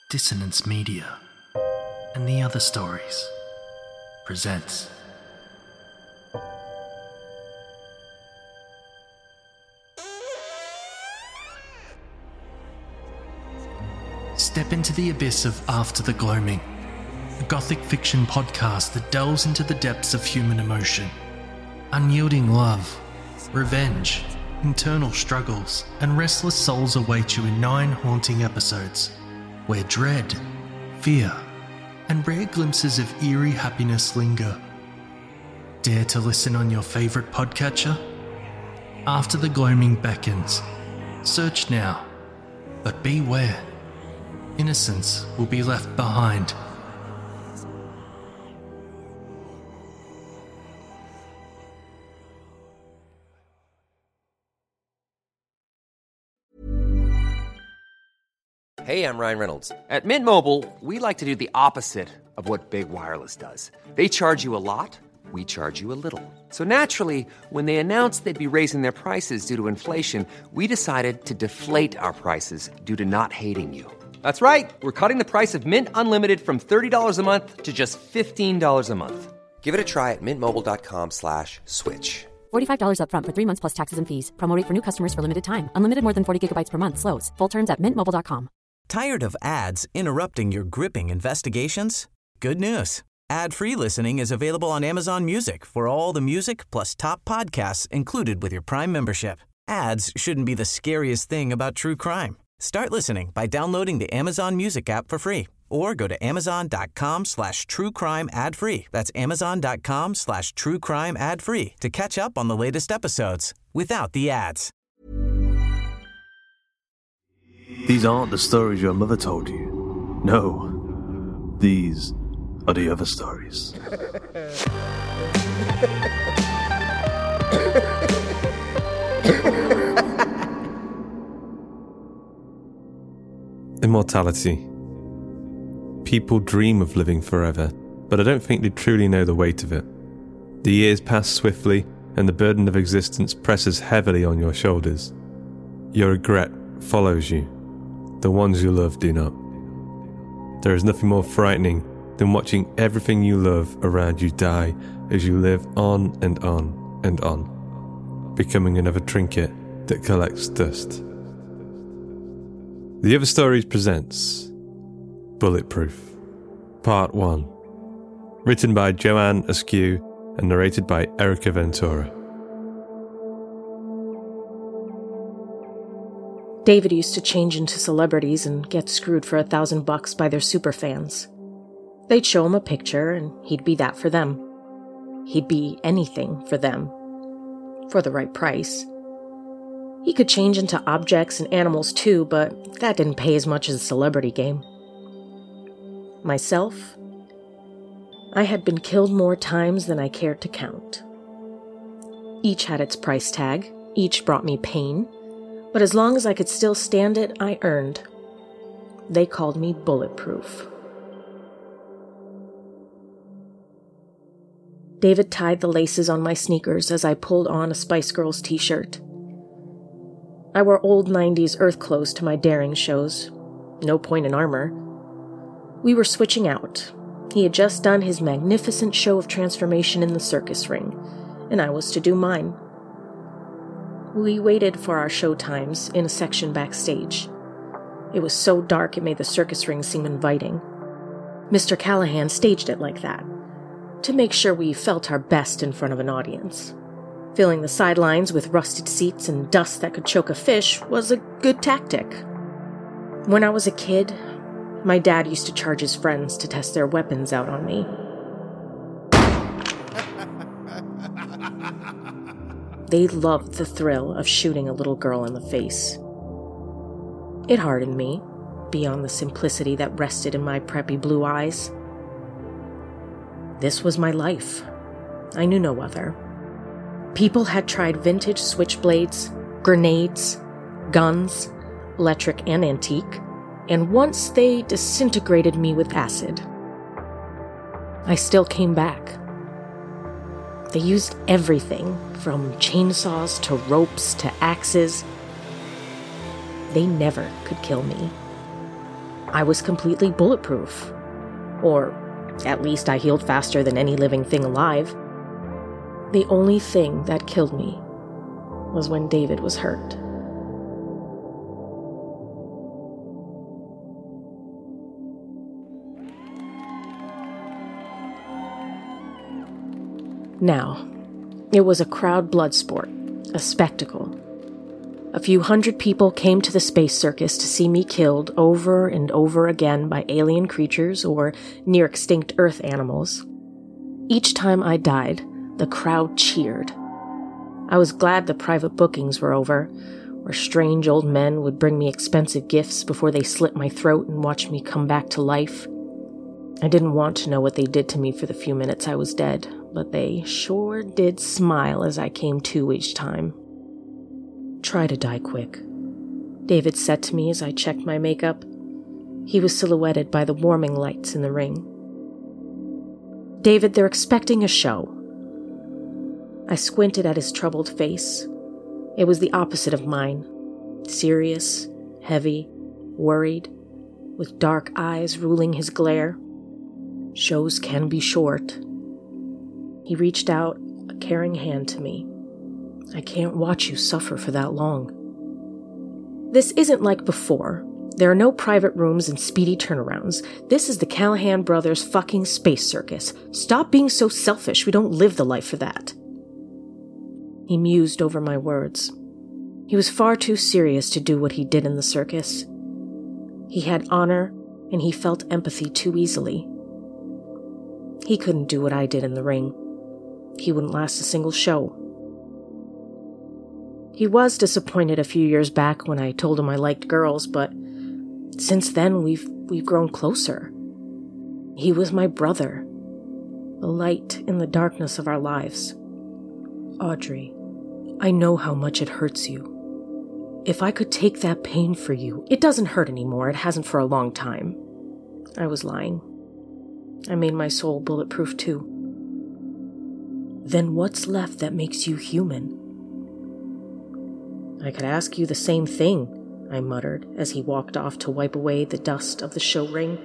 Dissonance Media and the Other Stories presents Step into the abyss of After the Gloaming, a gothic fiction podcast that delves into the depths of human emotion. Unyielding love, revenge, internal struggles, and restless souls await you in 9 haunting episodes, where dread, fear, and rare glimpses of eerie happiness linger. Dare to listen on your favourite podcatcher? After the Gloaming beckons. Search now, but beware. Innocence will be left behind. Hey, I'm Ryan Reynolds. At Mint Mobile, we like to do the opposite of what Big Wireless does. They charge you a lot, we charge you a little. So naturally, when they announced they'd be raising their prices due to inflation, we decided to deflate our prices due to not hating you. That's right. We're cutting the price of Mint Unlimited from $30 a month to just $15 a month. Give it a try at mintmobile.com/switch. $45 up front for 3 months plus taxes and fees. Promo rate for new customers for limited time. Unlimited more than 40 gigabytes per month slows. Full terms at mintmobile.com. Tired of ads interrupting your gripping investigations? Good news. Ad-free listening is available on Amazon Music for all the music plus top podcasts included with your Prime membership. Ads shouldn't be the scariest thing about true crime. Start listening by downloading the Amazon Music app for free or go to amazon.com/truecrime ad-free. That's amazon.com/truecrime ad-free to catch up on the latest episodes without the ads. These aren't the stories your mother told you. No, these are the other stories. Immortality. People dream of living forever, but I don't think they truly know the weight of it. The years pass swiftly, and the burden of existence presses heavily on your shoulders. Your regret follows you. The ones you love do not. There is nothing more frightening than watching everything you love around you die as you live on and on and on, becoming another trinket that collects dust. The Other Stories presents Bulletproof, Part 1, written by Joanne Askew and narrated by Erica Ventura. David used to change into celebrities and get screwed for $1,000 by their superfans. They'd show him a picture and he'd be that for them. He'd be anything for them, for the right price. He could change into objects and animals too, but that didn't pay as much as a celebrity game. Myself, I had been killed more times than I cared to count. Each had its price tag, each brought me pain, but as long as I could still stand it, I earned. They called me bulletproof. David tied the laces on my sneakers as I pulled on a Spice Girls t-shirt. I wore old 90s Earth clothes to my daring shows. No point in armor. We were switching out. He had just done his magnificent show of transformation in the circus ring, and I was to do mine. We waited for our show times in a section backstage. It was so dark it made the circus ring seem inviting. Mr. Callahan staged it like that, to make sure we felt our best in front of an audience. Filling the sidelines with rusted seats and dust that could choke a fish was a good tactic. When I was a kid, my dad used to charge his friends to test their weapons out on me. They loved the thrill of shooting a little girl in the face. It hardened me, beyond the simplicity that rested in my preppy blue eyes. This was my life. I knew no other. People had tried vintage switchblades, grenades, guns, electric and antique, and once they disintegrated me with acid. I still came back. They used everything, from chainsaws to ropes to axes. They never could kill me. I was completely bulletproof. Or at least I healed faster than any living thing alive. The only thing that killed me was when David was hurt. Now, it was a crowd blood sport, a spectacle. A few hundred people came to the space circus to see me killed over and over again by alien creatures or near-extinct Earth animals. Each time I died, the crowd cheered. I was glad the private bookings were over, where strange old men would bring me expensive gifts before they slit my throat and watch me come back to life. I didn't want to know what they did to me for the few minutes I was dead, but they sure did smile as I came to each time. "Try to die quick," David said to me as I checked my makeup. He was silhouetted by the warming lights in the ring. "David, they're expecting a show." I squinted at his troubled face. It was the opposite of mine. Serious, heavy, worried, with dark eyes ruling his glare. Shows can be short. He reached out a caring hand to me. "I can't watch you suffer for that long." "This isn't like before. There are no private rooms and speedy turnarounds. This is the Callahan Brothers fucking space circus. Stop being so selfish. We don't live the life for that." He mused over my words. He was far too serious to do what he did in the circus. He had honor, and he felt empathy too easily. He couldn't do what I did in the ring. He wouldn't last a single show. He was disappointed a few years back when I told him I liked girls, but since then we've grown closer. He was my brother, the light in the darkness of our lives. "Audrey, I know how much it hurts you. If I could take that pain for you..." "It doesn't hurt anymore. It hasn't for a long time." I was lying. I made my soul bulletproof too. "Then what's left that makes you human?" "I could ask you the same thing," I muttered as he walked off to wipe away the dust of the show ring.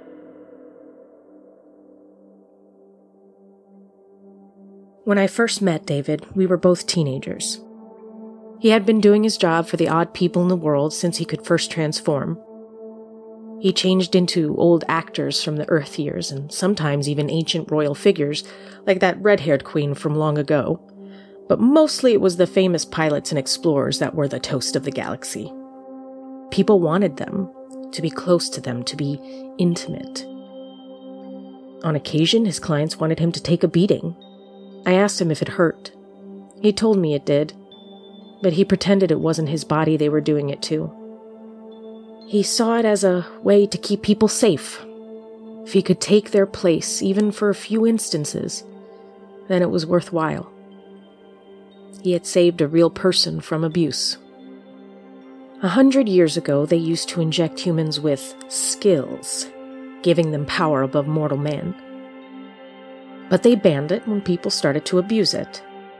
When I first met David, we were both teenagers. He had been doing his job for the odd people in the world since he could first transform. He changed into old actors from the Earth years, and sometimes even ancient royal figures, like that red-haired queen from long ago. But mostly it was the famous pilots and explorers that were the toast of the galaxy. People wanted them, to be close to them, to be intimate. On occasion, his clients wanted him to take a beating. I asked him if it hurt. He told me it did, but he pretended it wasn't his body they were doing it to. He saw it as a way to keep people safe. If he could take their place, even for a few instances, then it was worthwhile. He had saved a real person from abuse. 100 years ago, they used to inject humans with skills, giving them power above mortal man. But they banned it when people started to abuse it.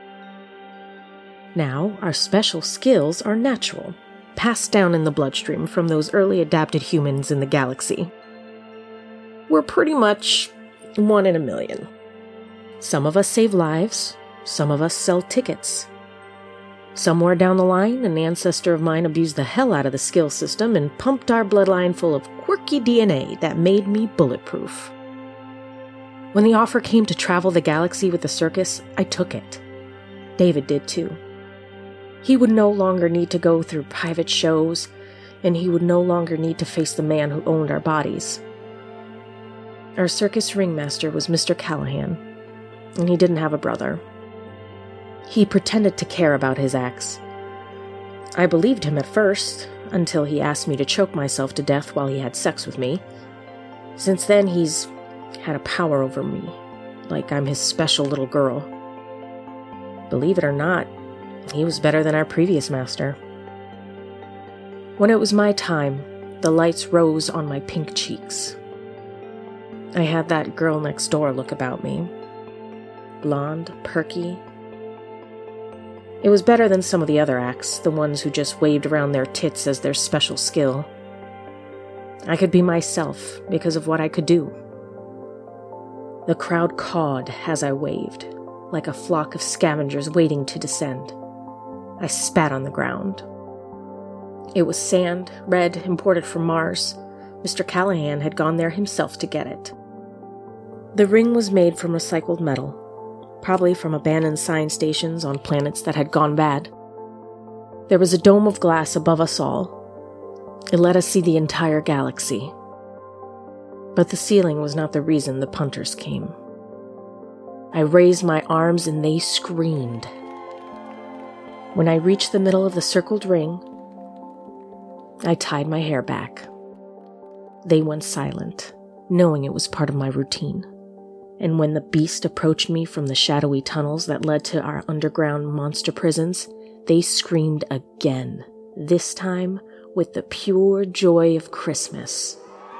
Now, our special skills are natural, passed down in the bloodstream from those early adapted humans in the galaxy. We're pretty much 1 in a million. Some of us save lives, some of us sell tickets. Somewhere down the line, an ancestor of mine abused the hell out of the skill system and pumped our bloodline full of quirky DNA that made me bulletproof. When the offer came to travel the galaxy with the circus, I took it. David did too. He would no longer need to go through private shows, and he would no longer need to face the man who owned our bodies. Our circus ringmaster was Mr. Callahan, and he didn't have a brother. He pretended to care about his acts. I believed him at first, until he asked me to choke myself to death while he had sex with me. Since then, he's had a power over me, like I'm his special little girl. Believe it or not, he was better than our previous master. When it was my time, the lights rose on my pink cheeks. I had that girl next door look about me. Blonde, perky. It was better than some of the other acts, the ones who just waved around their tits as their special skill. I could be myself because of what I could do. The crowd cawed as I waved, like a flock of scavengers waiting to descend. I spat on the ground. It was sand, red, imported from Mars. Mr. Callahan had gone there himself to get it. The ring was made from recycled metal, probably from abandoned science stations on planets that had gone bad. There was a dome of glass above us all. It let us see the entire galaxy. But the ceiling was not the reason the punters came. I raised my arms and they screamed. When I reached the middle of the circled ring, I tied my hair back. They went silent, knowing it was part of my routine. And when the beast approached me from the shadowy tunnels that led to our underground monster prisons, they screamed again, this time with the pure joy of Christmas.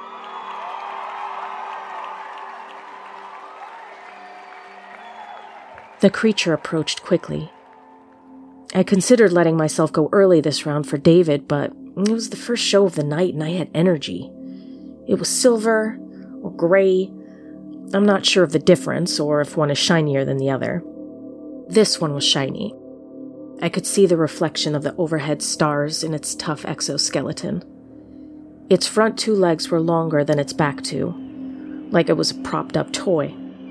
The creature approached quickly. I considered letting myself go early this round for David, but it was the first show of the night and I had energy. It was silver or gray. I'm not sure of the difference or if one is shinier than the other. This one was shiny. I could see the reflection of the overhead stars in its tough exoskeleton. Its front 2 legs were longer than its back 2, like it was a propped-up toy.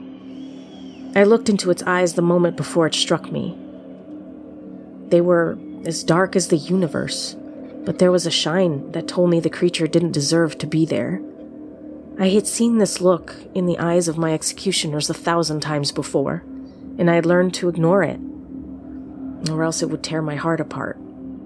I looked into its eyes the moment before it struck me. They were as dark as the universe, but there was a shine that told me the creature didn't deserve to be there. I had seen this look in the eyes of my executioners 1,000 times before, and I had learned to ignore it, or else it would tear my heart apart.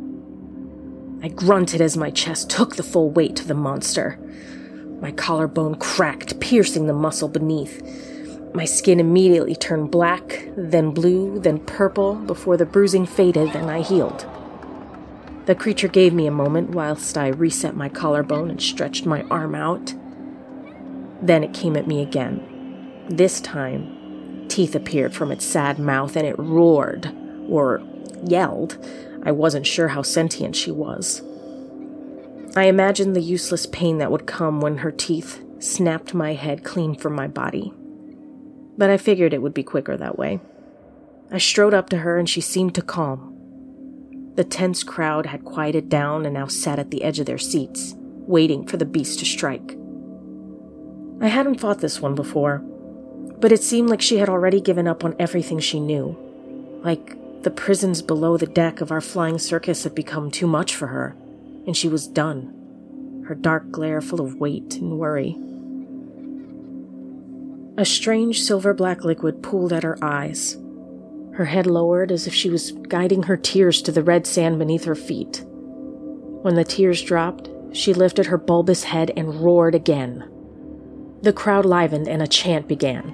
I grunted as my chest took the full weight to the monster. My collarbone cracked, piercing the muscle beneath. My skin immediately turned black, then blue, then purple, before the bruising faded and I healed. The creature gave me a moment whilst I reset my collarbone and stretched my arm out. Then it came at me again. This time, teeth appeared from its sad mouth and it roared, or yelled. I wasn't sure how sentient she was. I imagined the useless pain that would come when her teeth snapped my head clean from my body. But I figured it would be quicker that way. I strode up to her and she seemed to calm. The tense crowd had quieted down and now sat at the edge of their seats, waiting for the beast to strike. I hadn't fought this one before, but it seemed like she had already given up on everything she knew. Like the prisons below the deck of our flying circus had become too much for her, and she was done, her dark glare full of weight and worry. A strange silver-black liquid pooled at her eyes. Her head lowered as if she was guiding her tears to the red sand beneath her feet. When the tears dropped, she lifted her bulbous head and roared again. The crowd livened and a chant began.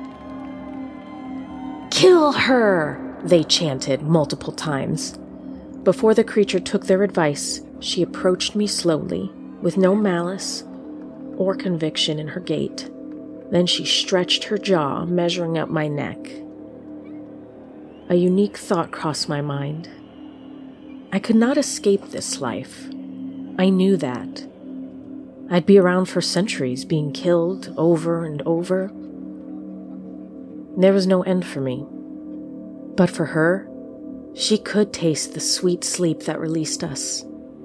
"Kill her!" they chanted multiple times. Before the creature took their advice, she approached me slowly, with no malice or conviction in her gait. Then she stretched her jaw, measuring up my neck. A unique thought crossed my mind. I could not escape this life. I knew that. I'd be around for centuries, being killed over and over. There was no end for me. But for her, she could taste the sweet sleep that released us.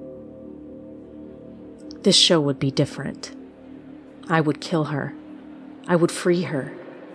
This show would be different. I would kill her. I would free her.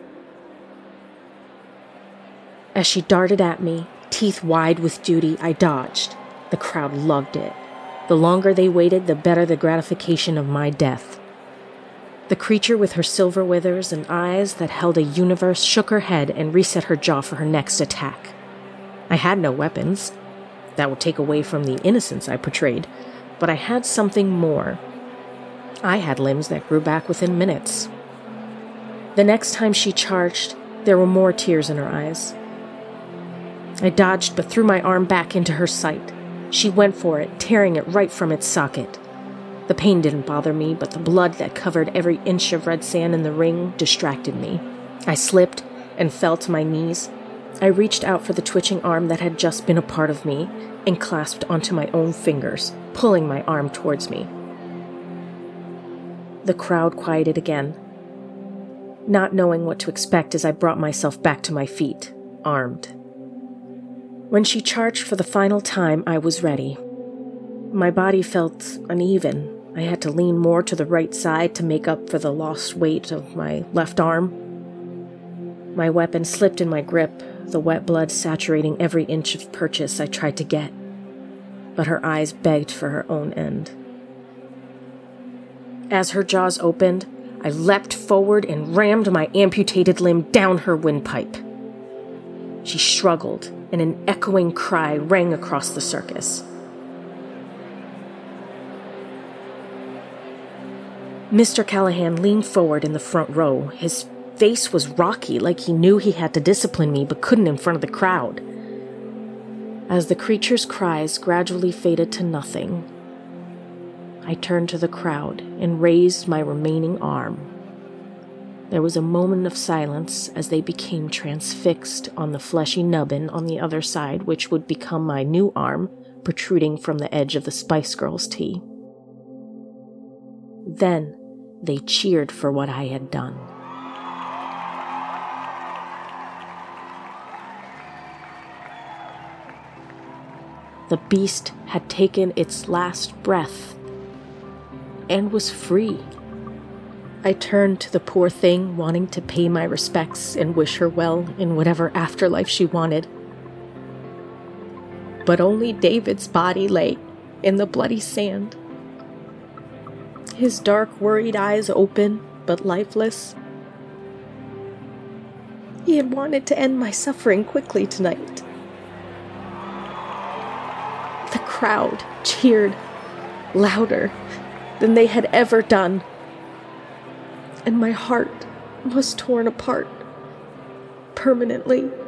As she darted at me, teeth wide with duty, I dodged. The crowd loved it. The longer they waited, the better the gratification of my death. The creature with her silver withers and eyes that held a universe shook her head and reset her jaw for her next attack. I had no weapons. That would take away from the innocence I portrayed, but I had something more. I had limbs that grew back within minutes. The next time she charged, there were more tears in her eyes. I dodged but threw my arm back into her sight. She went for it, tearing it right from its socket. The pain didn't bother me, but the blood that covered every inch of red sand in the ring distracted me. I slipped and fell to my knees. I reached out for the twitching arm that had just been a part of me and clasped onto my own fingers, pulling my arm towards me. The crowd quieted again, not knowing what to expect as I brought myself back to my feet, armed. When she charged for the final time, I was ready. My body felt uneven. I had to lean more to the right side to make up for the lost weight of my left arm. My weapon slipped in my grip, the wet blood saturating every inch of purchase I tried to get. But her eyes begged for her own end. As her jaws opened, I leapt forward and rammed my amputated limb down her windpipe. She struggled, and an echoing cry rang across the circus. Mr. Callahan leaned forward in the front row. His face was rocky, like he knew he had to discipline me but couldn't in front of the crowd. As the creature's cries gradually faded to nothing, I turned to the crowd and raised my remaining arm. There was a moment of silence as they became transfixed on the fleshy nubbin on the other side, which would become my new arm, protruding from the edge of the Spice Girls tee. Then they cheered for what I had done. The beast had taken its last breath and was free. I turned to the poor thing, wanting to pay my respects and wish her well in whatever afterlife she wanted. But only David's body lay in the bloody sand. His dark, worried eyes open, but lifeless. He had wanted to end my suffering quickly tonight. The crowd cheered louder than they had ever done, and my heart was torn apart permanently.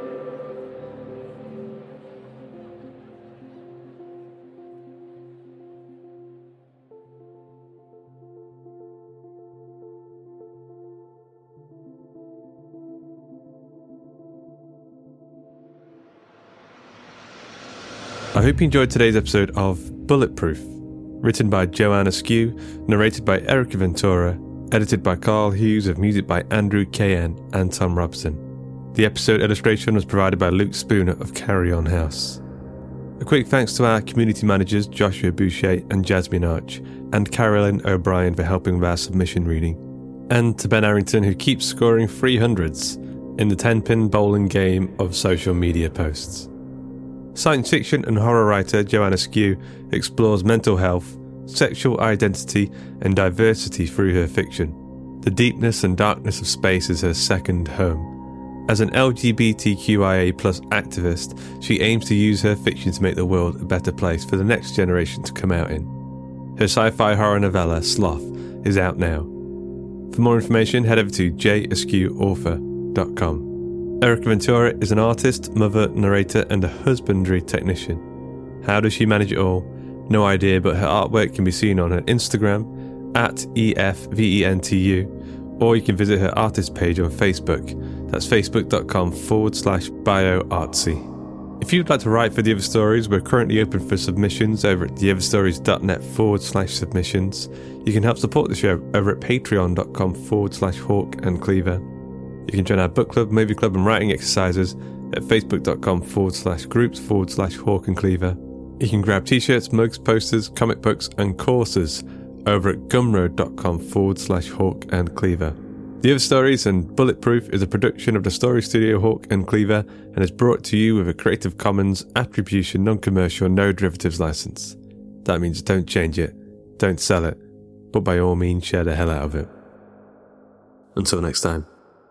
I hope you enjoyed today's episode of Bulletproof, written by Joanne Askew, narrated by Erica Ventura, edited by Carl Hughes, with music by Andrew K.N. and Tom Robson. The episode illustration was provided by Luke Spooner of Carry On House. A quick thanks to our community managers Joshua Boucher and Jasmine Arch, and Carolyn O'Brien for helping with our submission reading, and to Ben Arrington, who keeps scoring 300s in the 10-pin bowling game of social media posts. Science fiction and horror writer Joanne Askew explores mental health, sexual identity and diversity through her fiction. The deepness and darkness of space is her second home. As an LGBTQIA+ activist, she aims to use her fiction to make the world a better place for the next generation to come out in. Her sci-fi horror novella, Sloth, is out now. For more information, head over to jaskewauthor.com. Erica Ventura is an artist, mother, narrator, and a husbandry technician. How does she manage it all? No idea, but her artwork can be seen on her Instagram, @EFVENTU, or you can visit her artist page on Facebook. That's facebook.com/bioartsy. If you'd like to write for The Other Stories, we're currently open for submissions over at theotherstories.net/submissions. You can help support the show over at patreon.com/Hawk and Cleaver. You can join our book club, movie club and writing exercises at facebook.com/groups/Hawk and Cleaver. You can grab t-shirts, mugs, posters, comic books and courses over at gumroad.com/Hawk and Cleaver. The Other Stories and Bulletproof is a production of the Story Studio Hawk and Cleaver and is brought to you with a Creative Commons Attribution Non-Commercial No Derivatives license. That means don't change it, don't sell it, but by all means share the hell out of it. Until next time.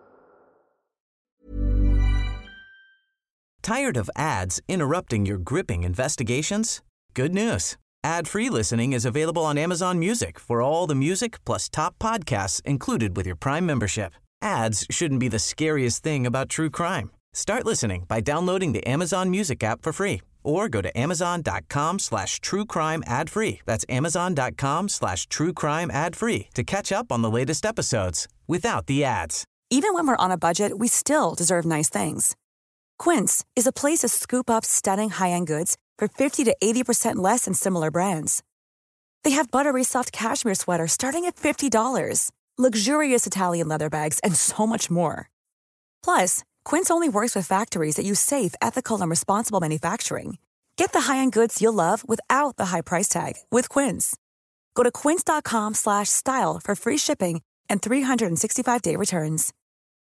Tired of ads interrupting your gripping investigations? Good news. Ad-free listening is available on Amazon Music for all the music plus top podcasts included with your Prime membership. Ads shouldn't be the scariest thing about true crime. Start listening by downloading the Amazon Music app for free or go to amazon.com/truecrime ad-free. That's amazon.com/truecrime ad-free to catch up on the latest episodes without the ads. Even when we're on a budget, we still deserve nice things. Quince is a place to scoop up stunning high-end goods for 50 to 80% less than similar brands. They have buttery soft cashmere sweaters starting at $50, luxurious Italian leather bags, and so much more. Plus, Quince only works with factories that use safe, ethical, and responsible manufacturing. Get the high-end goods you'll love without the high price tag with Quince. Go to quince.com/style for free shipping and 365-day returns.